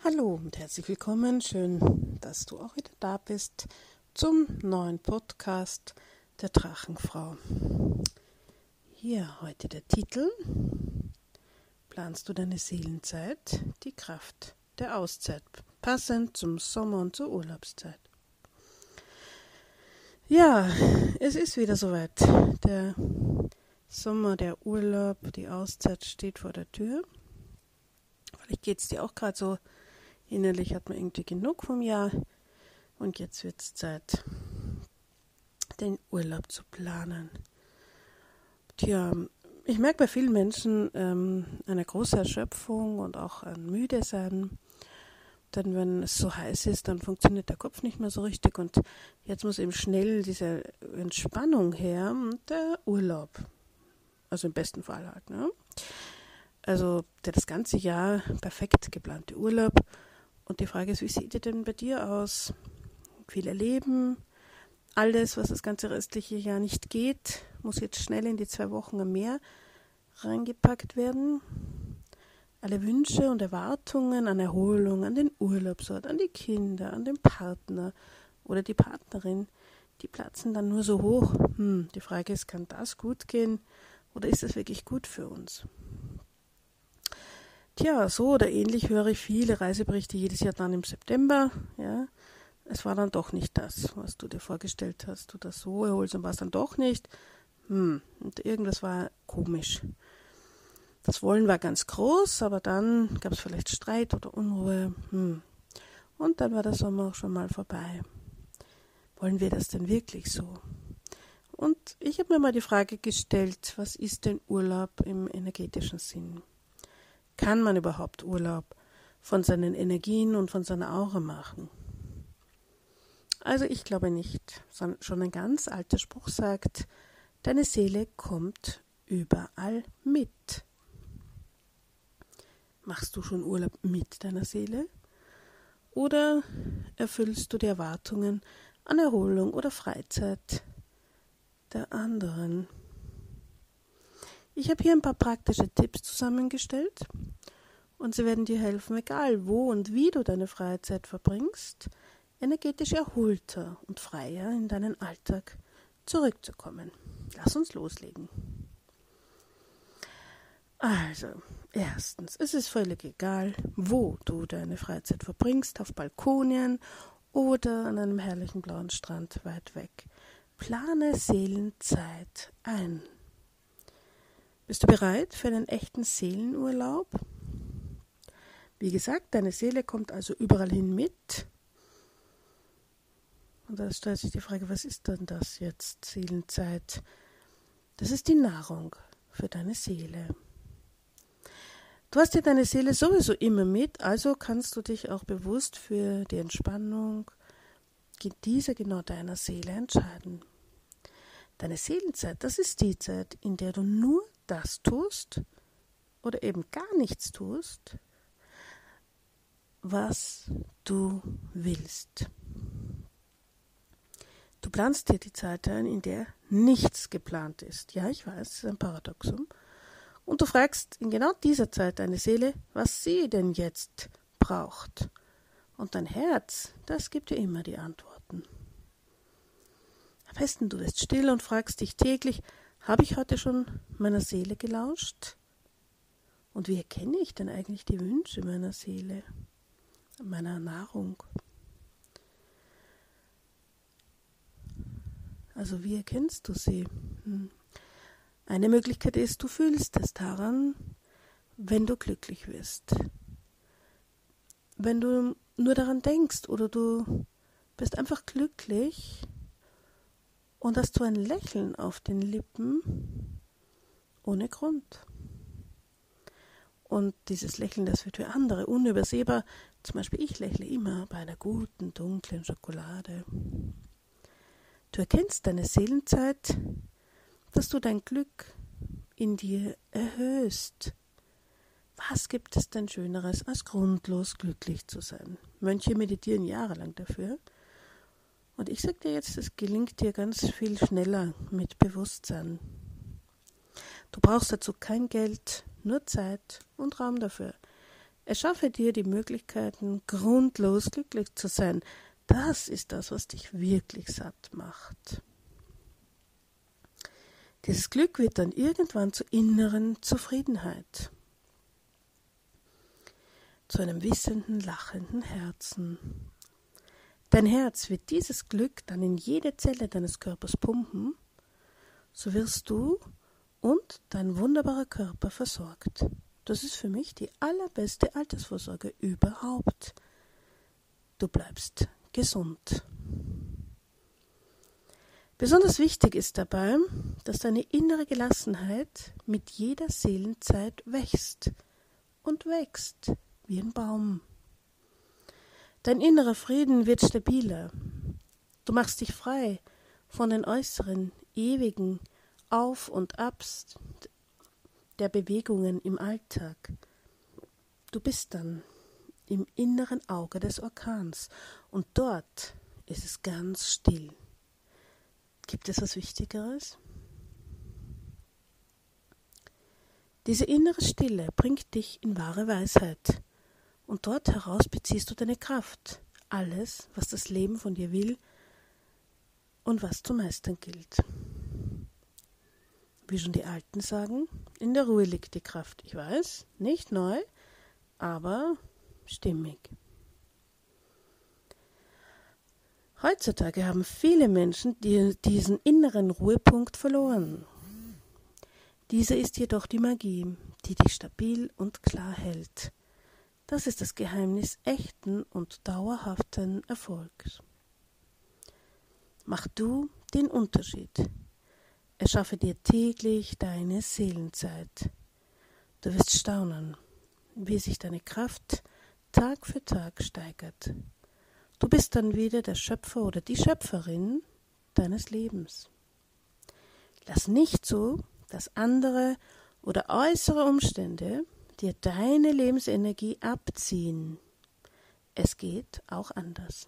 Hallo und herzlich willkommen. Schön, dass du auch wieder da bist zum neuen Podcast der Drachenfrau. Hier heute der Titel: Planst du deine Seelenzeit? Die Kraft der Auszeit, passend zum Sommer und zur Urlaubszeit. Ja, es ist wieder soweit. Der Sommer, der Urlaub, die Auszeit steht vor der Tür. Vielleicht geht es dir auch gerade so. Innerlich hat man irgendwie genug vom Jahr und jetzt wird es Zeit, den Urlaub zu planen. Tja, ich merke bei vielen Menschen eine große Erschöpfung und auch ein Müdesein. Denn wenn es so heiß ist, dann funktioniert der Kopf nicht mehr so richtig und jetzt muss eben schnell diese Entspannung her und der Urlaub. Also im besten Fall halt. Ne? Also das ganze Jahr perfekt geplante Urlaub. Und die Frage ist, wie sieht es denn bei dir aus? Viel erleben, alles, was das ganze restliche Jahr nicht geht, muss jetzt schnell in die 2 Wochen am Meer reingepackt werden. Alle Wünsche und Erwartungen an Erholung, an den Urlaubsort, an die Kinder, an den Partner oder die Partnerin, die platzen dann nur so hoch. Die Frage ist, kann das gut gehen oder ist das wirklich gut für uns? Tja, so oder ähnlich höre ich viele Reiseberichte jedes Jahr dann im September. Ja, es war dann doch nicht das, was du dir vorgestellt hast. Du das so erholst und war es dann doch nicht. Und irgendwas war komisch. Das Wollen war ganz groß, aber dann gab es vielleicht Streit oder Unruhe. Und dann war der Sommer auch schon mal vorbei. Wollen wir das denn wirklich so? Und ich habe mir mal die Frage gestellt, was ist denn Urlaub im energetischen Sinn? Kann man überhaupt Urlaub von seinen Energien und von seiner Aura machen? Also ich glaube nicht. Schon ein ganz alter Spruch sagt, deine Seele kommt überall mit. Machst du schon Urlaub mit deiner Seele? Oder erfüllst du die Erwartungen an Erholung oder Freizeit der anderen? Ich habe hier ein paar praktische Tipps zusammengestellt und sie werden dir helfen, egal wo und wie du deine Freizeit verbringst, energetisch erholter und freier in deinen Alltag zurückzukommen. Lass uns loslegen. Also, erstens, es ist völlig egal, wo du deine Freizeit verbringst, auf Balkonien oder an einem herrlichen blauen Strand weit weg. Plane Seelenzeit ein. Bist du bereit für einen echten Seelenurlaub? Wie gesagt, deine Seele kommt also überall hin mit. Und da stellt sich die Frage, was ist denn das jetzt, Seelenzeit? Das ist die Nahrung für deine Seele. Du hast ja deine Seele sowieso immer mit, also kannst du dich auch bewusst für die Entspannung dieser genau deiner Seele entscheiden. Deine Seelenzeit, das ist die Zeit, in der du nur das tust oder eben gar nichts tust, was du willst. Du planst dir die Zeit ein, in der nichts geplant ist. Ja, ich weiß, es ist ein Paradoxum. Und du fragst in genau dieser Zeit deine Seele, was sie denn jetzt braucht. Und dein Herz, das gibt dir immer die Antworten. Am besten du wirst still und fragst dich täglich, habe ich heute schon meiner Seele gelauscht? Und wie erkenne ich denn eigentlich die Wünsche meiner Seele, meiner Nahrung? Also wie erkennst du sie? Eine Möglichkeit ist, du fühlst es daran, wenn du glücklich wirst. Wenn du nur daran denkst oder du bist einfach glücklich und hast so ein Lächeln auf den Lippen ohne Grund. Und dieses Lächeln, das wird für andere unübersehbar. Zum Beispiel ich lächle immer bei einer guten, dunklen Schokolade. Du erkennst deine Seelenzeit, dass du dein Glück in dir erhöhst. Was gibt es denn Schöneres, als grundlos glücklich zu sein? Mönche meditieren jahrelang dafür. Und ich sage dir jetzt, es gelingt dir ganz viel schneller mit Bewusstsein. Du brauchst dazu kein Geld, nur Zeit und Raum dafür. Erschaffe dir die Möglichkeiten, grundlos glücklich zu sein. Das ist das, was dich wirklich satt macht. Dieses Glück wird dann irgendwann zur inneren Zufriedenheit, zu einem wissenden, lachenden Herzen. Dein Herz wird dieses Glück dann in jede Zelle deines Körpers pumpen, so wirst du und dein wunderbarer Körper versorgt. Das ist für mich die allerbeste Altersvorsorge überhaupt. Du bleibst gesund. Besonders wichtig ist dabei, dass deine innere Gelassenheit mit jeder Seelenzeit wächst und wächst wie ein Baum. Dein innerer Frieden wird stabiler. Du machst dich frei von den äußeren, ewigen Auf- und Abs der Bewegungen im Alltag. Du bist dann im inneren Auge des Orkans und dort ist es ganz still. Gibt es was Wichtigeres? Diese innere Stille bringt dich in wahre Weisheit und dort heraus beziehst du deine Kraft, alles, was das Leben von dir will und was zu meistern gilt. Wie schon die Alten sagen, in der Ruhe liegt die Kraft. Ich weiß, nicht neu, aber stimmig. Heutzutage haben viele Menschen diesen inneren Ruhepunkt verloren. Dieser ist jedoch die Magie, die dich stabil und klar hält. Das ist das Geheimnis echten und dauerhaften Erfolgs. Mach du den Unterschied. Erschaffe dir täglich deine Seelenzeit. Du wirst staunen, wie sich deine Kraft Tag für Tag steigert. Du bist dann wieder der Schöpfer oder die Schöpferin deines Lebens. Lass nicht zu, dass andere oder äußere Umstände dir deine Lebensenergie abziehen. Es geht auch anders.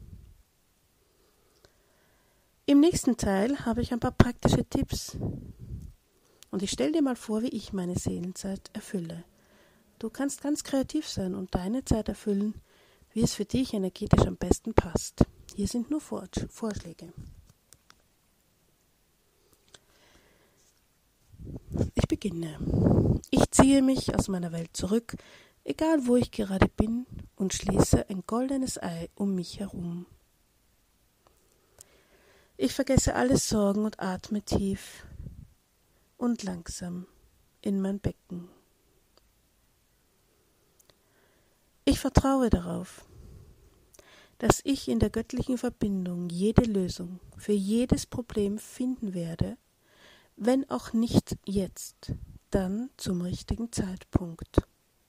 Im nächsten Teil habe ich ein paar praktische Tipps. Und ich stelle dir mal vor, wie ich meine Seelenzeit erfülle. Du kannst ganz kreativ sein und deine Zeit erfüllen, wie es für dich energetisch am besten passt. Hier sind nur Vorschläge. Ich beginne. Ich ziehe mich aus meiner Welt zurück, egal wo ich gerade bin, und schließe ein goldenes Ei um mich herum. Ich vergesse alle Sorgen und atme tief und langsam in mein Becken. Ich vertraue darauf, dass ich in der göttlichen Verbindung jede Lösung für jedes Problem finden werde, wenn auch nicht jetzt, dann zum richtigen Zeitpunkt.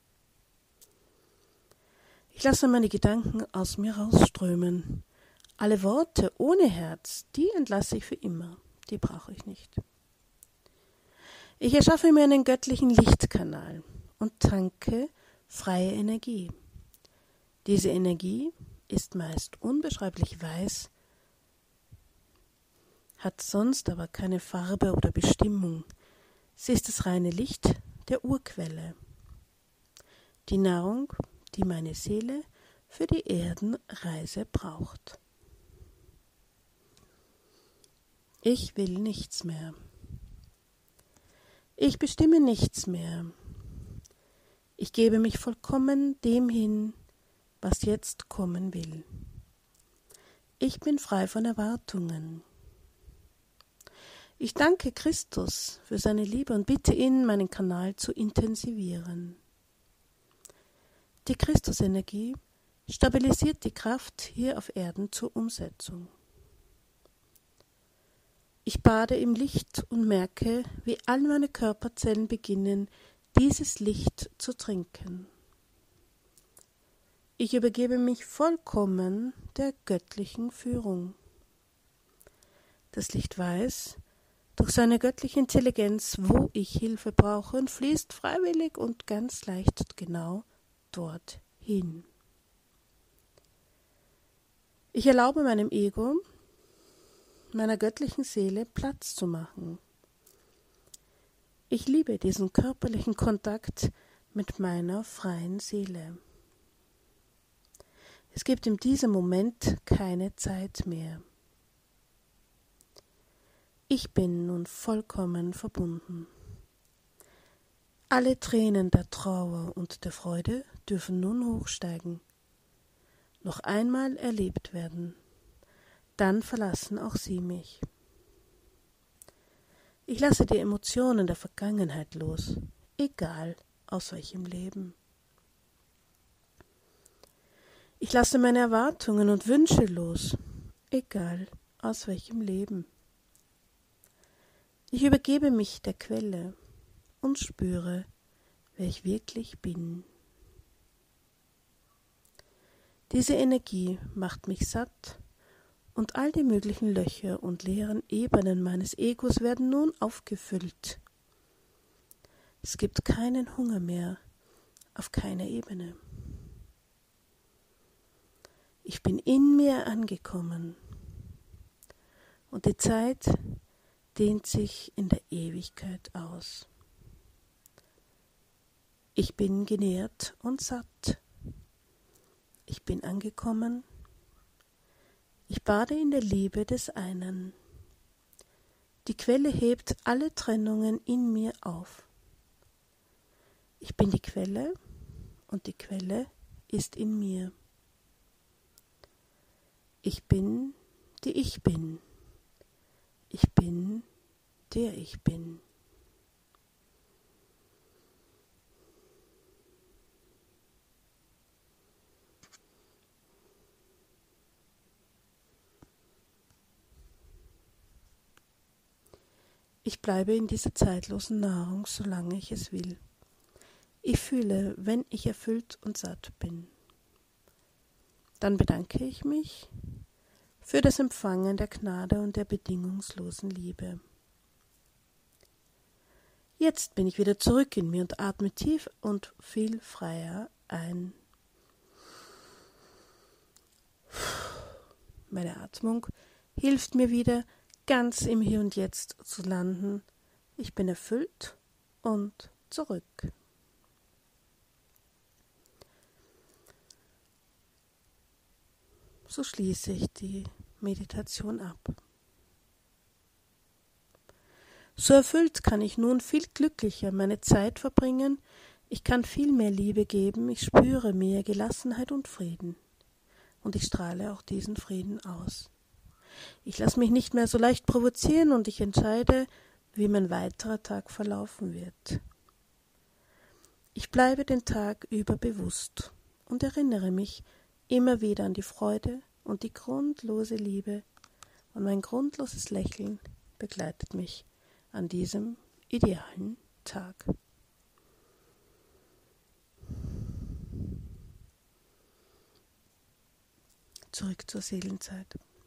Ich lasse meine Gedanken aus mir rausströmen. Alle Worte ohne Herz, die entlasse ich für immer, die brauche ich nicht. Ich erschaffe mir einen göttlichen Lichtkanal und tanke freie Energie. Diese Energie ist meist unbeschreiblich weiß, hat sonst aber keine Farbe oder Bestimmung. Sie ist das reine Licht der Urquelle. Die Nahrung, die meine Seele für die Erdenreise braucht. Ich will nichts mehr. Ich bestimme nichts mehr. Ich gebe mich vollkommen dem hin, was jetzt kommen will. Ich bin frei von Erwartungen. Ich danke Christus für seine Liebe und bitte ihn, meinen Kanal zu intensivieren. Die Christusenergie stabilisiert die Kraft hier auf Erden zur Umsetzung. Ich bade im Licht und merke, wie all meine Körperzellen beginnen, dieses Licht zu trinken. Ich übergebe mich vollkommen der göttlichen Führung. Das Licht weiß durch seine göttliche Intelligenz, wo ich Hilfe brauche, und fließt freiwillig und ganz leicht genau dorthin. Ich erlaube meinem Ego, meiner göttlichen Seele Platz zu machen. Ich liebe diesen körperlichen Kontakt mit meiner freien Seele. Es gibt in diesem Moment keine Zeit mehr. Ich bin nun vollkommen verbunden. Alle Tränen der Trauer und der Freude dürfen nun hochsteigen, noch einmal erlebt werden, dann verlassen auch sie mich. Ich lasse die Emotionen der Vergangenheit los, egal aus welchem Leben. Ich lasse meine Erwartungen und Wünsche los, egal aus welchem Leben. Ich übergebe mich der Quelle und spüre, wer ich wirklich bin. Diese Energie macht mich satt und all die möglichen Löcher und leeren Ebenen meines Egos werden nun aufgefüllt. Es gibt keinen Hunger mehr auf keiner Ebene. Ich bin in mir angekommen und die Zeit dehnt sich in der Ewigkeit aus. Ich bin genährt und satt. Ich bin angekommen. Ich bade in der Liebe des einen. Die Quelle hebt alle Trennungen in mir auf. Ich bin die Quelle und die Quelle ist in mir. Ich bin, die ich bin. Ich bin, der ich bin. Ich bleibe in dieser zeitlosen Nahrung, solange ich es will. Ich fühle, wenn ich erfüllt und satt bin. Dann bedanke ich mich für das Empfangen der Gnade und der bedingungslosen Liebe. Jetzt bin ich wieder zurück in mir und atme tief und viel freier ein. Meine Atmung hilft mir wieder, ganz im Hier und Jetzt zu landen. Ich bin erfüllt und zurück. So schließe ich die Meditation ab. So erfüllt kann ich nun viel glücklicher meine Zeit verbringen, ich kann viel mehr Liebe geben, ich spüre mehr Gelassenheit und Frieden und ich strahle auch diesen Frieden aus. Ich lasse mich nicht mehr so leicht provozieren und ich entscheide, wie mein weiterer Tag verlaufen wird. Ich bleibe den Tag über bewusst und erinnere mich immer wieder an die Freude und die grundlose Liebe und mein grundloses Lächeln begleitet mich an diesem idealen Tag. Zurück zur Seelenzeit.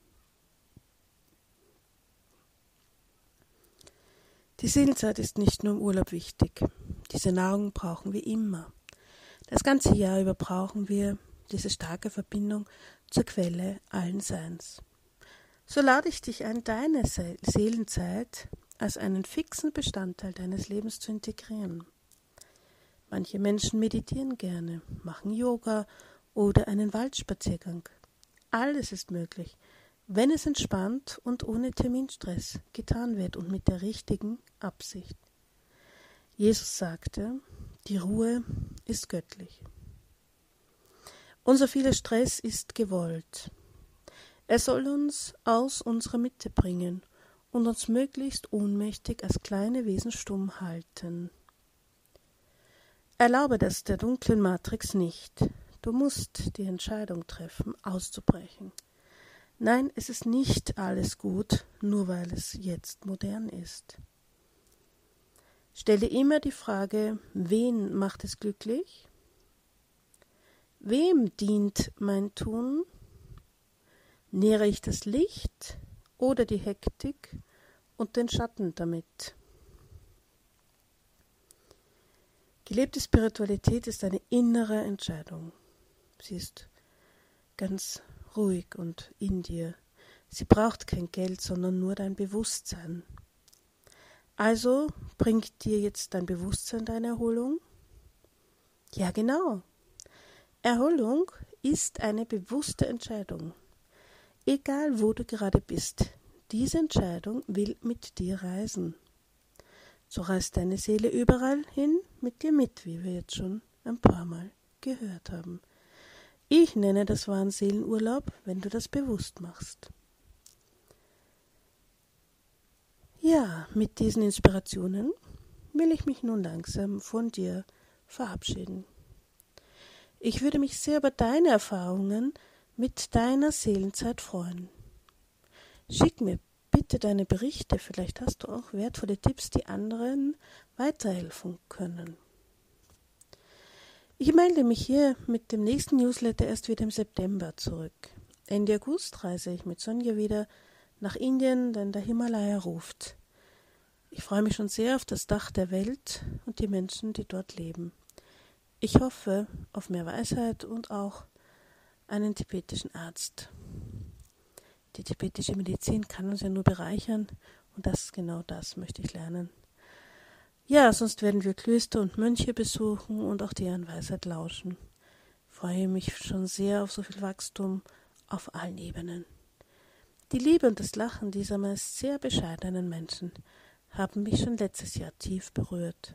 Die Seelenzeit ist nicht nur im Urlaub wichtig. Diese Nahrung brauchen wir immer. Das ganze Jahr über brauchen wir diese starke Verbindung zur Quelle allen Seins. So lade ich dich ein, deine Seelenzeit als einen fixen Bestandteil deines Lebens zu integrieren. Manche Menschen meditieren gerne, machen Yoga oder einen Waldspaziergang. Alles ist möglich, wenn es entspannt und ohne Terminstress getan wird und mit der richtigen Absicht. Jesus sagte, die Ruhe ist göttlich. Unser vieler Stress ist gewollt. Er soll uns aus unserer Mitte bringen und uns möglichst ohnmächtig als kleine Wesen stumm halten. Erlaube das der dunklen Matrix nicht. Du musst die Entscheidung treffen, auszubrechen. Nein, es ist nicht alles gut, nur weil es jetzt modern ist. Stelle immer die Frage, wen macht es glücklich? Wem dient mein Tun? Nähere ich das Licht oder die Hektik und den Schatten damit? Gelebte Spiritualität ist eine innere Entscheidung. Sie ist ganz ruhig und in dir. Sie braucht kein Geld, sondern nur dein Bewusstsein. Also bringt dir jetzt dein Bewusstsein deine Erholung. Ja, genau. Erholung ist eine bewusste Entscheidung. Egal wo du gerade bist, diese Entscheidung will mit dir reisen. So reist deine Seele überall hin mit dir mit, wie wir jetzt schon ein paar Mal gehört haben. Ich nenne das wahren Seelenurlaub, wenn du das bewusst machst. Ja, mit diesen Inspirationen will ich mich nun langsam von dir verabschieden. Ich würde mich sehr über deine Erfahrungen mit deiner Seelenzeit freuen. Schick mir bitte deine Berichte, vielleicht hast du auch wertvolle Tipps, die anderen weiterhelfen können. Ich melde mich hier mit dem nächsten Newsletter erst wieder im September zurück. Ende August reise ich mit Sonja wieder nach Indien, denn der Himalaya ruft. Ich freue mich schon sehr auf das Dach der Welt und die Menschen, die dort leben. Ich hoffe auf mehr Weisheit und auch einen tibetischen Arzt. Die tibetische Medizin kann uns ja nur bereichern und genau das möchte ich lernen. Ja, sonst werden wir Klöster und Mönche besuchen und auch deren Weisheit lauschen. Ich freue mich schon sehr auf so viel Wachstum auf allen Ebenen. Die Liebe und das Lachen dieser meist sehr bescheidenen Menschen haben mich schon letztes Jahr tief berührt.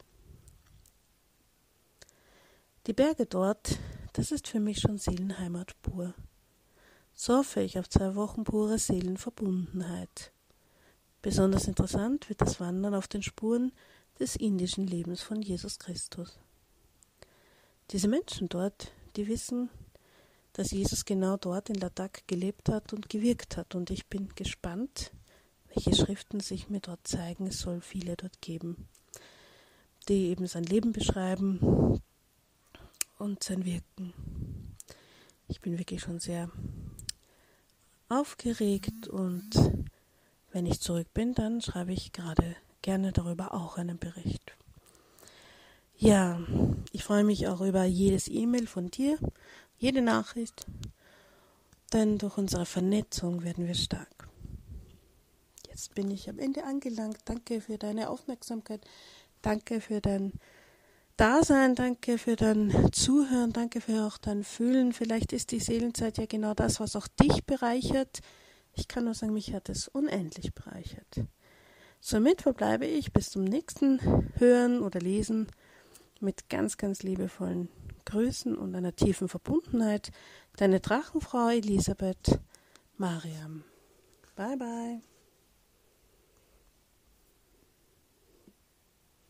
Die Berge dort, das ist für mich schon Seelenheimat pur. So hoffe ich auf 2 Wochen pure Seelenverbundenheit. Besonders interessant wird das Wandern auf den Spuren des indischen Lebens von Jesus Christus. Diese Menschen dort, die wissen, dass Jesus genau dort in Ladakh gelebt hat und gewirkt hat, und ich bin gespannt, welche Schriften sich mir dort zeigen. Es soll viele dort geben, die eben sein Leben beschreiben und sein Wirken. Ich bin wirklich schon sehr aufgeregt, und wenn ich zurück bin, dann schreibe ich gerade gerne darüber auch einen Bericht. Ja, ich freue mich auch über jedes E-Mail von dir, jede Nachricht, denn durch unsere Vernetzung werden wir stark. Jetzt bin ich am Ende angelangt. Danke für deine Aufmerksamkeit, danke für dein Dasein, danke für dein Zuhören, danke für auch dein Fühlen. Vielleicht ist die Seelenzeit ja genau das, was auch dich bereichert. Ich kann nur sagen, mich hat es unendlich bereichert. Somit verbleibe ich bis zum nächsten Hören oder Lesen mit ganz, ganz liebevollen Grüßen und einer tiefen Verbundenheit. Deine Drachenfrau Elisabeth Mariam. Bye, bye.